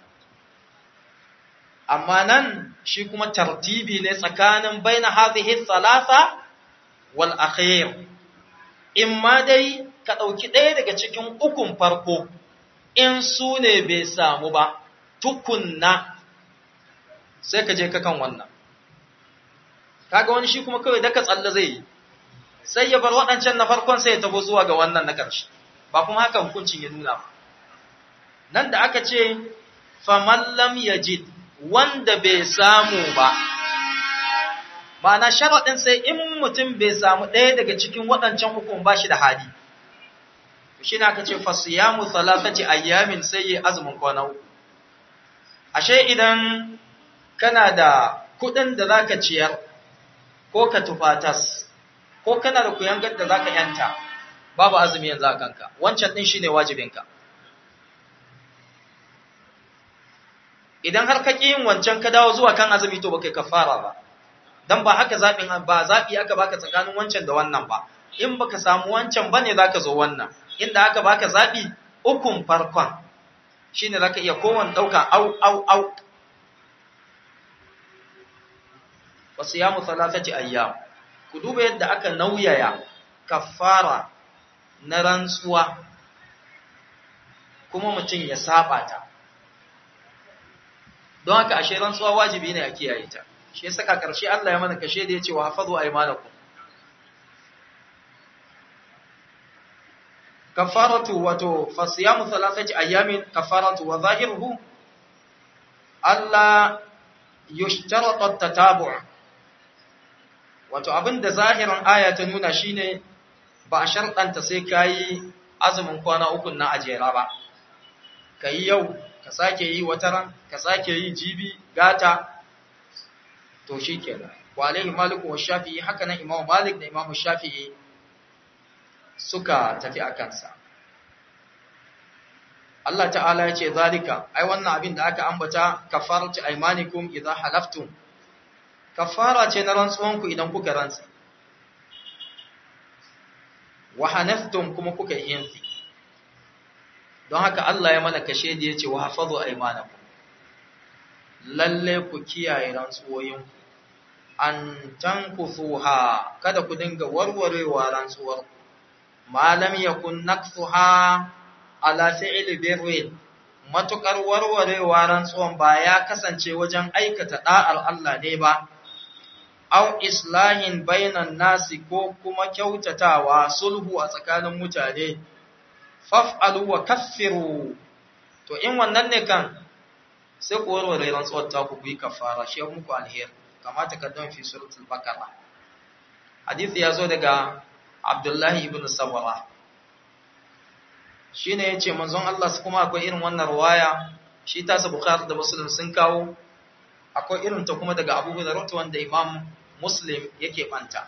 amma nan shi kuma tartibi ne tsakanin baina hadhihi thalatha wal akhir imma dai ka dauki ɗaya daga cikin ukun farko in su ne bai samu ba tukunna sai ka je ka kan wannan kaga wani shi kuma kawai daka tsalle zai yi sai ya bar waɗancan na farkon sai ya tabo zuwa ga wannan na ƙarshe ba kuma haka hukuncin ya nuna ba nan da aka ce faman lam yajid wanda bai samu ba ma'ana sharaɗin sai in mutum bai samu ɗaya daga cikin waɗancan hukun ba shi da hali shi ne aka ce fasiyamu thalathati ayyamin sai yi azumin kwana uku ashe idan kana da kuɗin da zaka ciyar ko ka tufatas ko kana da kuyangar da zaka yanta babu azumi yanzu a kanka wancan din shine wajibinka idan har ka ƙi yin wancan ka dawo zuwa kan azumi to baka kafara ba dan ba haka zabin ba zabi aka baka tsakanin wancan da wannan ba in baka samu wancan bane zaka zo wannan inda aka baka zabi ukun farkon shine zaka iya kowanne dauka au au au wasiyamu thalathati ayyam ku duba yadda aka nauyaya kafara na rantsuwa kuma mutum ya saba ta don haka ashe rantsuwa wajibi ne a kiyaye ta shi yasa ka karshe Allah ya mana kashe da yace wa hafazu aymanakum kafaratu wato fasiyamu thalathati ayamin kafaratu wa zahiruhu alla yushtarata at-tatabu' wato abinda zahirin aya ta nuna shine ba a sharɗanta sai kai azumin kwana uku na ajera ba kai yau ka sake yi wata ran ka sake yi jibi gata to shikenan wa alaihi maliku wa shafi'i haka nan imamu malik da imamu shafi'i suka tafi akan sa Allah ta'ala ya ce zalika ai wannan abin da aka ambata kafaratu aymanikum idza halaftum kafara ce na rantsuwanku idan kuka rantsi wa hanaftum kuma kuka yi yanzi don haka Allah ya mana kashe da yace wa hafazu aymanakum lalle ku kiyaye rantsuwoyinku an tankusuha kada ku dinga warwarewa rantsuwar malam yakun naksuha ala fi'l birrin matukar warwarewa rantsuwan ba ya kasance wajen aikata da'ar Allah ne ba aw islahin bainan nasi ko kuma kyautatawa sulhu a tsakanin mutane faf'alu wa kaffiru to in wannan ne kan sai ku warware rantsuwar ta ku yi kafara shi muku alheri kamata ka don fi suratul baqara hadisi ya zo daga Abdullahi ibn Sawara shine yace manzon Allah kuma akwai irin wannan riwaya shi ta sa Bukhari da Muslim sun kawo akwai irin ta kuma daga Abu Hurairah wanda Imam Muslim yake banta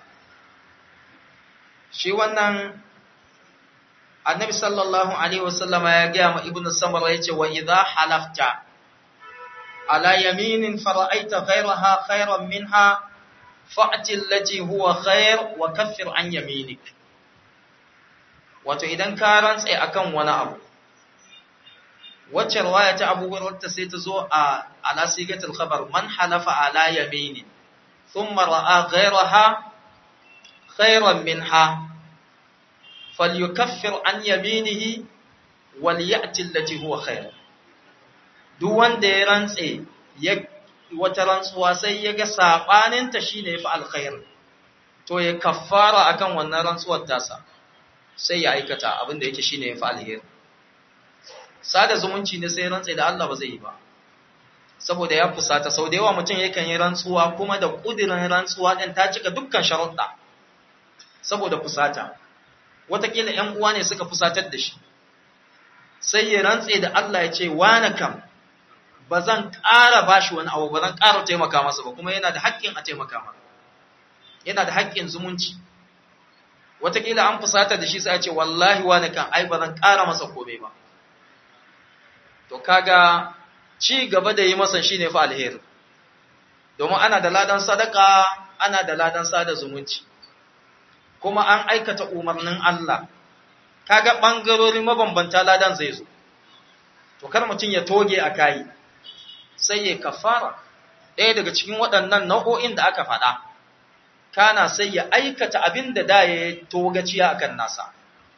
shi wannan Annabi sallallahu alaihi wasallama ya ga ma Ibn Samara yace wa idha halafta ala yaminin fara'aita ghayraha khayran minha fa'ti allati huwa khayr wa kaffir an yaminik wato idan ka rantsa akan wani abu wacce riwaya ta Abu Hurairah sai ta zo a ala sigatul khabar man halafa ala yaminin thumma ra'a ghayraha khayran minha falyukaffir an yaminihi walyati allati huwa khayr duk wanda ya rantse ya wata rantsuwa sai ya ga sabanin ta shine yafi alkhair to ya kaffara akan wannan rantsuwar tasa sai ya aikata abin da yake shine yafi alheri sada zumunci ne sai rantse da Allah ba zai yi ba saboda ya fusata sau da yawa mutum yakan yi rantsuwa kuma da kudirin rantsuwa din ta cika dukkan sharuɗa saboda fusata watakila ƴan uwa ne suka fusatar da shi sai ya rantse da Allah ya ce wani kam ba zan ƙara bashi wani abu ba zan ƙara taimaka masa ba kuma yana da haƙƙin a taimaka masa yana da haƙƙin zumunci watakila an fusata da shi sai ya ce wallahi wani kam ai ba zan ƙara masa komai ba to kaga ci gaba da yi masa shine fa alheri domin ana da ladan sadaka ana da ladan sada zumunci kuma an aikata umarnin Allah kaga bangarori mabambanta ladan zai zo to kar mutun ya toge a kai sai ya kafara ɗaya daga cikin waɗannan nau'o'in da aka faɗa kana sai ya aikata abinda da ya togaciya akan nasa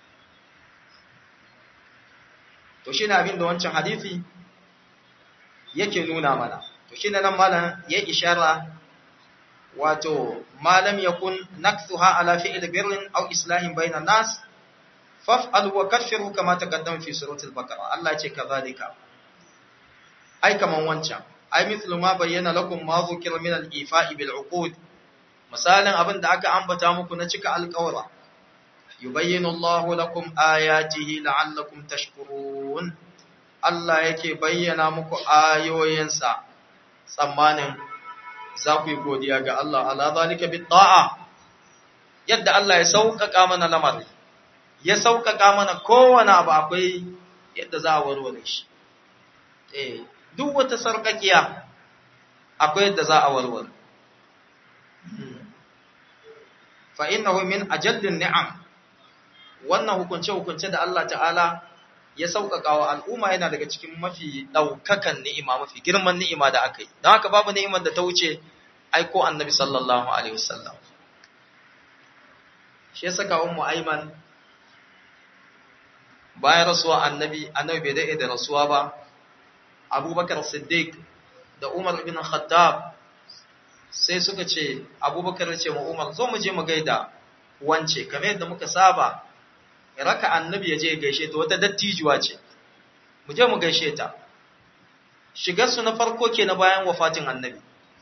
to shine abinda wancan hadisi yake nuna mana to shine nan malam ya ishara wato malam yakun nakthuha ala fi'l birrin aw islahin bainan nas faf'al wa kaffiru kama taqaddama fi suratul baqara Allah ya ce kazalika ai kaman wancan ai mithlu ma bayyana lakum ma dhukira min al-ifa'i bil uqud misalan abinda aka ambata muku na cika alƙawara yubayyinu Allahu lakum ayatihi la'allakum tashkurun Allah yake bayyana muku ayoyinsa tsammanin za ku yi godiya ga Allah ala zalika bi ta'a yadda Allah ya sauƙaƙa mana lamari ya sauƙaƙa mana kowane abu akwai yadda za a warware shi eh duk wata sarƙaƙiya akwai yadda za a warware fa innahu min ajallin ni'am wannan hukunce hukunce da Allah ta'ala ya sauƙaƙa wa al'umma yana daga cikin mafi ɗaukakan ni'ima mafi girman ni'ima da aka yi don haka babu ni'imar da ta wuce aiko annabi sallallahu alaihi wasallam shi ya saka ummu aiman bayan rasuwa annabi annabi bai daɗe da rasuwa ba abubakar siddiq da umar ibn khattab sai suka ce abubakar ce ma umar zo mu je mu gaida wance kamar yadda muka saba raka annabi ya je gaishe ta wata dattijuwa ce mu je mu gaishe ta shigar su na farko ke na bayan wafatin annabi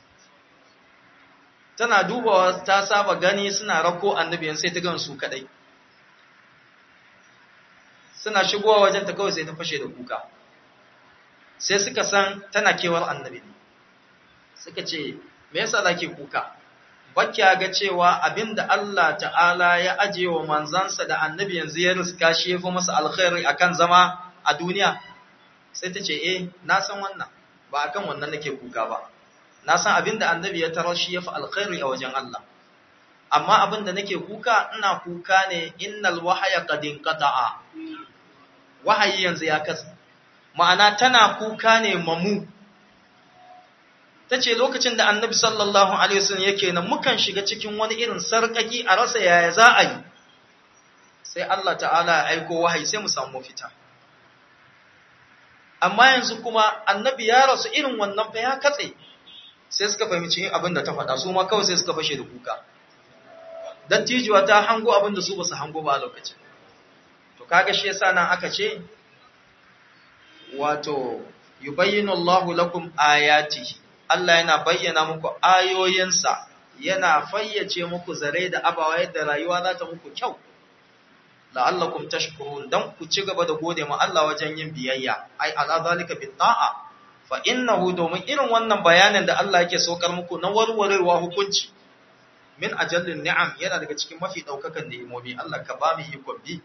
tana dubawa ta saba gani suna rako annabi sai ta gan su kadai suna shigowa wajen ta kawai sai ta fashe da kuka sai suka san tana kewar annabi suka ce me yasa zake kuka bakya ga cewa abinda Allah ta'ala ya ajiye wa manzansa da annabi yanzu ya riska shi yafi masa alkhairi akan zama a duniya sai ta ce eh na san wannan ba akan wannan nake kuka ba na san abinda annabi ya tarar shi yafi alkhairi a wajen Allah amma abinda nake kuka ina kuka ne innal wahya qad inqata'a wahayi yanzu ya kasa ma'ana tana kuka ne mamu ta ce lokacin da annabi sallallahu alaihi wasallam yake nan mukan shiga cikin wani irin sarƙaƙi a rasa yaya za a yi sai Allah ta'ala ya aiko wahayi sai mu samu fita amma yanzu kuma annabi ya rasu irin wannan fa ya katse sai suka fahimci abin da ta faɗa su ma kawai sai suka fashe da kuka dattijuwa ta hango abin da su ba su hango ba a lokacin to kaga shi yasa nan aka ce wato yubayyinu Allahu lakum ayatihi Allah yana bayyana muku ayoyinsa yana fayyace muku zare da abawa yadda rayuwa za ta muku kyau la'allakum tashkurun dan ku ci gaba da gode ma Allah wajen yin biyayya ai ala zalika bi ta'a fa innahu domin irin wannan bayanin da Allah yake sokar muku na warwarewa hukunci min ajallin ni'am yana daga cikin mafi daukakan ni'imomi Allah ka ba mu ikon bi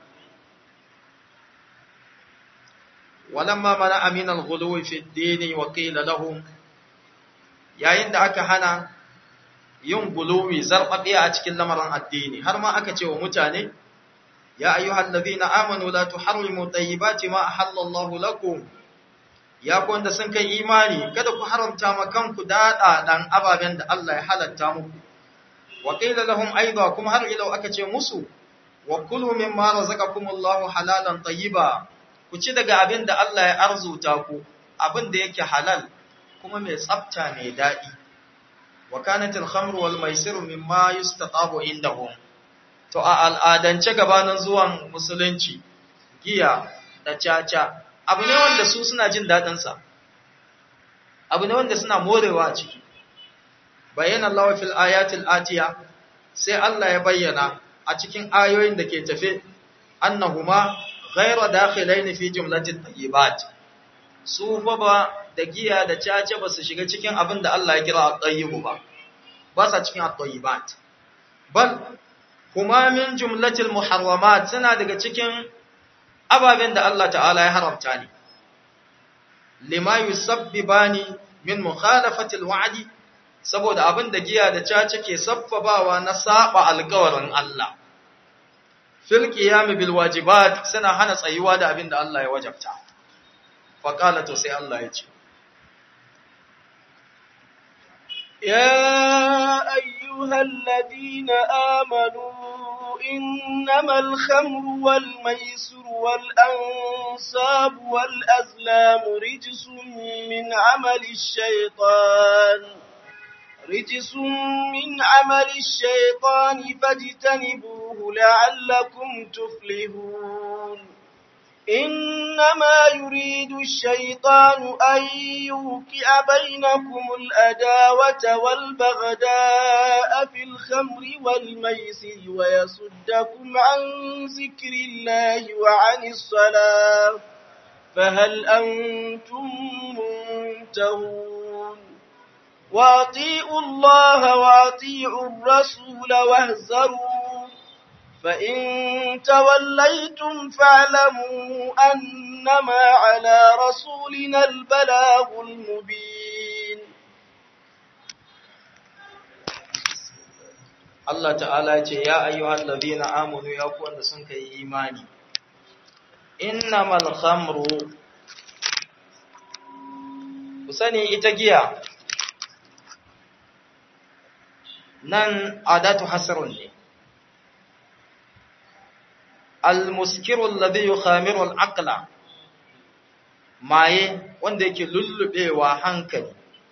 walamma mana amina al-ghuluwi fi ad-din wa qila lahum yayin da aka hana yin guluwi zarbabiya a cikin lamarin addini har ma aka ce wa mutane ya ayyuhal ladina amanu la tuharrimu tayyibati ma ahallallahu lakum ya ku wanda sun kai imani kada ku haramta ma kanku dada dan ababen da Allah ya halatta muku wa qila lahum aidan kuma har ila aka ce musu wa kulu mimma razaqakumullahu halalan tayyiba ku ci daga abin da Allah ya arzuta ku abin da yake halal kuma mai tsafta mai dadi wa kanatil khamru wal maisiru mimma yustatabu indahum to a al'adance gabanin zuwan musulunci giya da caca abu ne wanda su suna jin dadin sa abu ne wanda suna morewa a ciki bayyana Allah fil ayatil atiya sai Allah ya bayyana a cikin ayoyin da ke tafe annahuma ghayra dakhilaini fi jumlatit tayyibat su fa ba da giya da caca ba su shiga cikin abin da Allah ya kira at-tayyibu ba ba sa cikin at-tayyibat bal kuma min jumlatil muharramat suna daga cikin ababen da Allah ta'ala ya haramta ne lima yusabbibani min mukhalafatil wa'di saboda abin da giya da caca ke sabbabawa na saba alƙawarin Allah fil qiyam bil wajibat suna hana tsayuwa da abin da Allah ya wajabta fa qala to sai Allah ya ce يا أيها الذين آمنوا إنما الخمر والميسر والأنصاب والأزلام رجس من عمل الشيطان رجس من عمل الشيطان فاجتنبوه لعلكم تفلحون إنما يريد الشيطان أن يوقع بينكم الأداوة والبغداء في الخمر والميسر ويصدكم عن ذكر الله وعن الصلاة فهل أنتم منتهون وأطيعوا الله وأطيعوا الرسول واهزروا فإن توليتم فاعلموا أنما على رسولنا البلاغ المبين Allah ta'ala ce ya ayyuhal ladina amanu ya ku wanda sun kai imani innamal khamru ku sani ita giya nan adatu hasrun ne al-muskiru alladhi yukhamiru al-aqla maye wanda yake lullubewa hankali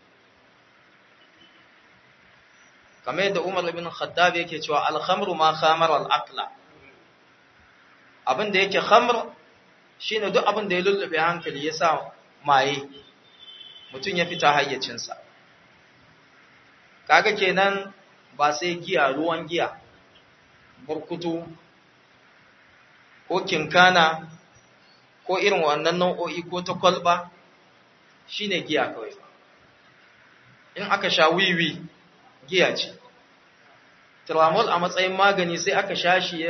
kamar yadda Umar ibn Khattab yake cewa al-khamru ma khamara al-aqla abinda yake khamr shine duk abinda ya lullube hankali yasa maye mutun ya fita hayyacin sa kaga kenan ba sai giya ruwan giya burkutu ko kinkana ko irin wannan nau'o'i ko ta kwalba shine giya kawai in aka sha wiwi giya ce tramol a matsayin magani sai aka sha shi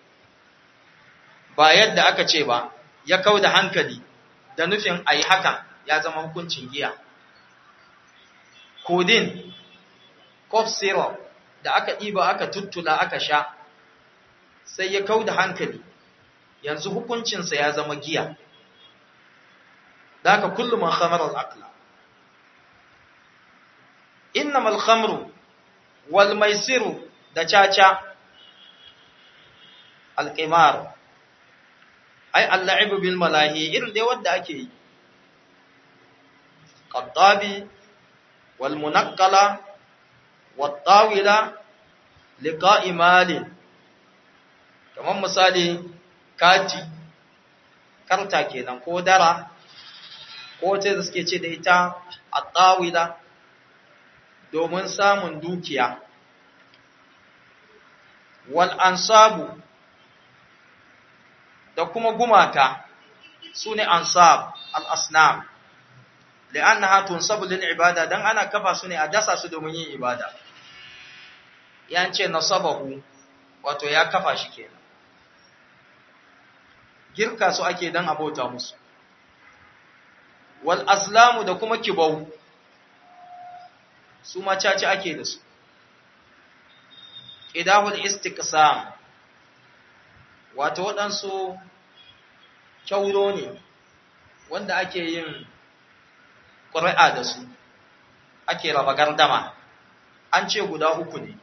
ba yadda aka ce ba ya kauda hankali da nufin ayi hakan ya zama hukuncin giya codeine cough syrup da aka ɗiba aka tuttula aka sha sai ya kauda hankali yanzu hukuncinsa ya zama giya da haka kullum man khamara al-aqla innamal khamru wal maisiru da caca al-qimar ay al-la'ib bil malahi irin dai wanda ake yi qaddabi wal munaqqala wat tawila liqa'i malin kaman misali kati karta kenan ko dara ko ce da suke ce da ita at-tawila domin samun dukiya wal ansabu da kuma gumaka sune ansab al asnam li'annaha tunsabu lil ibada dan ana kafa su ne a dasa su domin yin ibada yance nasabahu wato ya kafa shi kenan girka su ake dan abota musu wal aslamu da kuma kibau su ma caci ake da su qidahul istiqsam wato waɗansu kyauro ne wanda ake yin ƙuri'a da su ake raba gardama an ce guda uku ne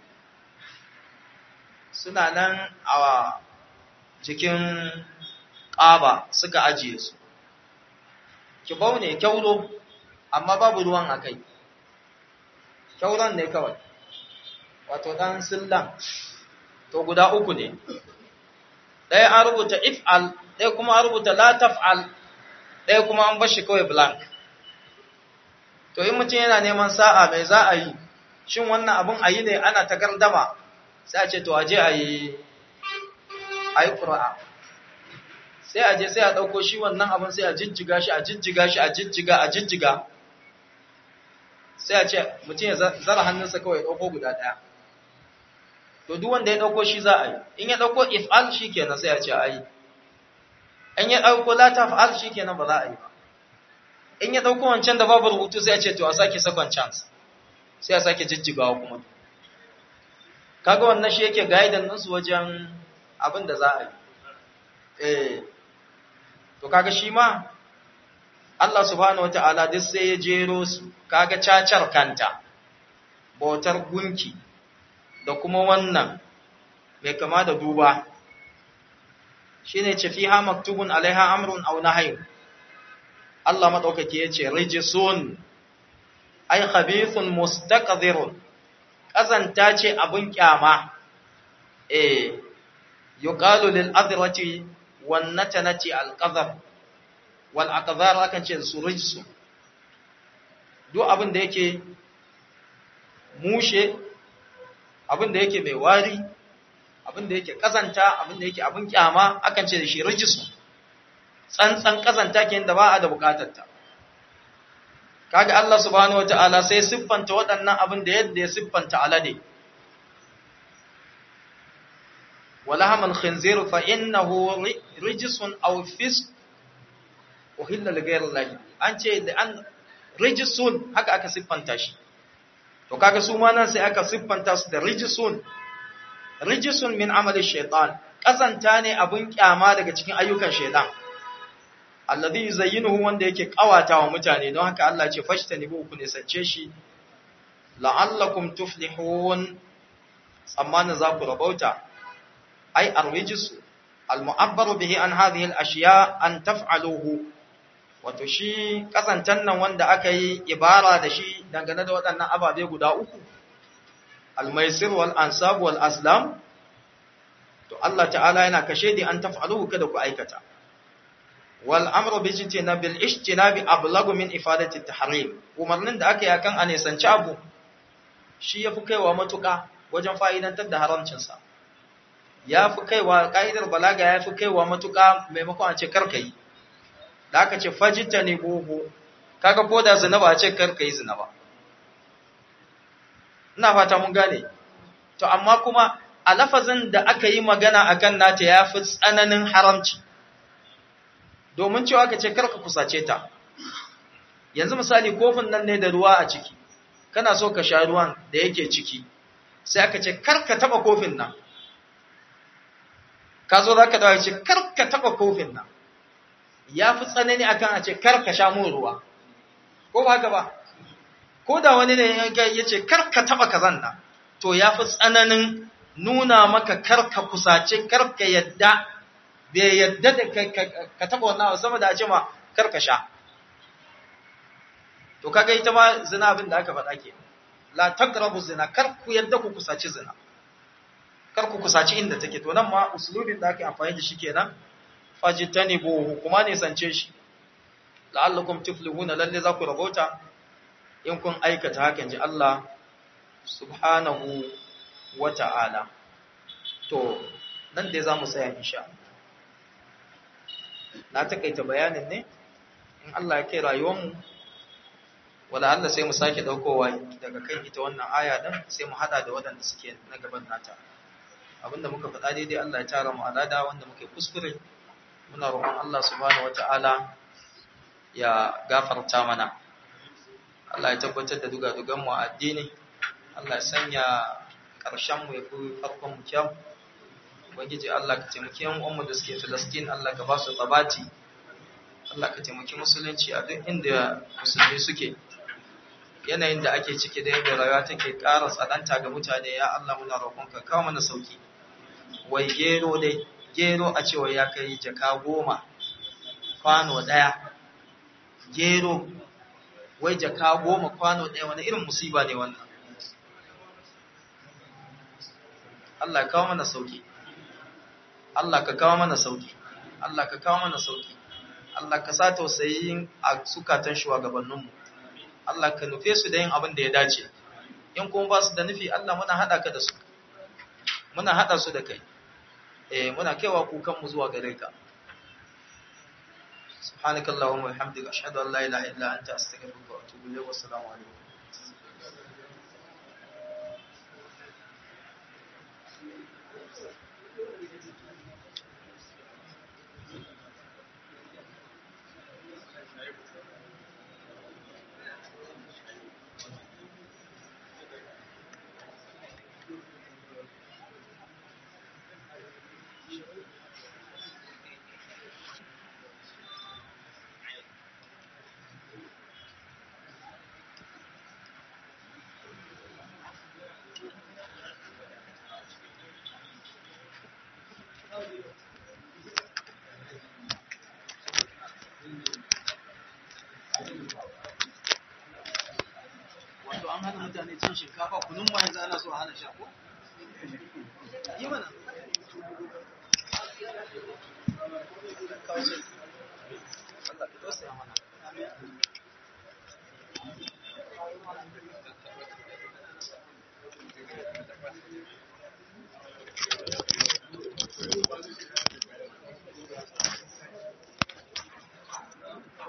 suna nan a cikin ƙaba suka ajiye su kibau ne kyauro amma babu ruwan a kai kyauron ne kawai wato ɗan sillan to guda uku ne ɗaya an rubuta if'al ɗaya kuma an rubuta la taf'al ɗaya kuma an bashi kawai blank to in mutum yana neman sa'a mai za a yi shin wannan abun a yi ne ana ta gardama sai a ce to aje a yi a yi ƙura'a sai a je sai a ɗauko shi wannan abun sai a jijjiga shi a jijjiga shi a jijjiga a jijjiga sai a ce mutum ya zara hannunsa kawai ya ɗauko guda ɗaya to duk wanda ya ɗauko shi za a yi in ya ɗauko if'al shi kenan sai a ce a yi in ya ɗauko la taf'al shi kenan ba za a yi ba in ya ɗauko wancan da babu rubutu sai a ce to a sake second chance sai a sake jijjigawa kuma kaga wannan shi yake guidance ɗinsu wajen abin da za a yi eh to kaga shi ma Allah subhanahu wataala duk sai ya jero su kaga cacar kanta bautar gunki da kuma wannan mai kama da duba shine ce fiha maktubun alaiha amrun aw nahyun Allah madaukake yace rijsun ay khabithun mustaqdirun kazanta ce abun kyama eh yuqalu lil adrati wan natanati al qadhar wal aqdhar akan ce su rijsu duk abin da yake mushe abin da yake mai wari abin da yake kazanta abin da yake abin kyama akan ce da shi rijsu tsantsan kazanta kenan da ba a da bukatar ta kaga Allah subhanahu wataala sai siffanta waɗannan abin da yadda ya siffanta alade walahamal khinzir fa innahu rijsun aw fisq uhilla li ghayri Allah an ce da an rijsun haka aka siffanta shi to kaga su ma nan sai aka siffanta su da rijsun rijsun min amali shaytan kazanta ne abun kyama daga cikin ayyukan shaytan alladhi yuzayyinuhu wanda yake kawata wa mutane don haka Allah ce fashtanibu ku ne sance shi la'allakum tuflihun tsammanin za ku rabauta ai arwijis almu'abbaru bihi an hadhihi al-ashya an taf'aluhu wato shi kasantan nan wanda aka yi ibara da shi dangane da waɗannan ababe guda uku al-maisir wal ansab wal aslam to Allah ta'ala yana kashe di an taf'aluhu kada ku aikata wal amru bi bil ijtinabi ablagu min ifadati at-tahrim umarnin da aka yi akan a nisanci abu shi yafi kaiwa matuƙa wajen fa'idantar da haramcinsa yafi kaiwa ƙa'idar balaga yafi kaiwa matuƙa maimakon a ce karkai da aka ce fajitani buhu kaga ko da zina ba a ce karkai zina ba ina fata mun gane to amma kuma a lafazin da aka yi magana akan nata yafi tsananin haramci domin cewa aka ce karka kusace ta yanzu misali kofin nan ne da ruwa a ciki kana so ka sha ruwan da yake ciki sai aka ce karka taba kofin nan ka zo za ka dawo ce karka taba kofin nan ya fi tsanani akan a ce karka sha mu ruwa ko ba haka ba ko da wani ne ya ce karka taba kazan nan to ya fi tsananin nuna maka karka kusace karka yadda bai yadda da ka taba wannan sama da a ce ma karka sha to kaga ita ma zina abin da aka faɗa ke la taqrabu zina kar ku yadda ku kusaci zina kar ku kusaci inda take to nan ma usulubin da ake amfani da shi kenan fajitanibu kuma ne sance shi la'allakum tuflihuna lalle za ku rabauta in kun aikata hakan ji Allah subhanahu wata'ala to to nan dai za mu tsaya insha na takaita bayanin ne in Allah ya kai rayuwarmu wala Allah sai mu sake daukowa daga kan ita wannan aya din sai mu hada da waɗanda suke na gaban nata abinda muka faɗa daidai Allah ya tara mu alada wanda muke kuskure muna roƙon Allah subhanahu wataala ya gafarta mana Allah ya tabbatar da duga-dugan mu a addini Allah ya sanya ƙarshen mu ya fi farkon mu kyau ubangiji Allah ka taimaki yan uwan mu da suke Palestine Allah ka ba su tsabati Allah ka taimaki musulunci a duk inda musulmi suke yanayin da ake ciki da yadda rayuwa take ƙara tsananta ga mutane ya Allah muna roƙonka kawo mana sauki wai gero dai gero a cewa ya kai jaka goma kwano ɗaya gero wai jaka goma kwano ɗaya wani irin musiba ne wannan Allah ka kawo mana sauki Allah ka kawo mana sauki Allah ka kawo mana sauki Allah ka sa tausayin a sukatan shugabanninmu Allah ka nufe su da yin abin da ya dace in kuma ba su da nufi Allah muna hada ka da su muna hada su da kai eh muna kaiwa kukan mu zuwa gare ka subhanakallahumma wa bihamdika ashhadu an la ilaha illa anta astaghfiruka wa atubu ilayk wa assalamu alaikum wato an hana mutane cin shinkafa kunun ma yanzu ana so a hana sha ko yi mana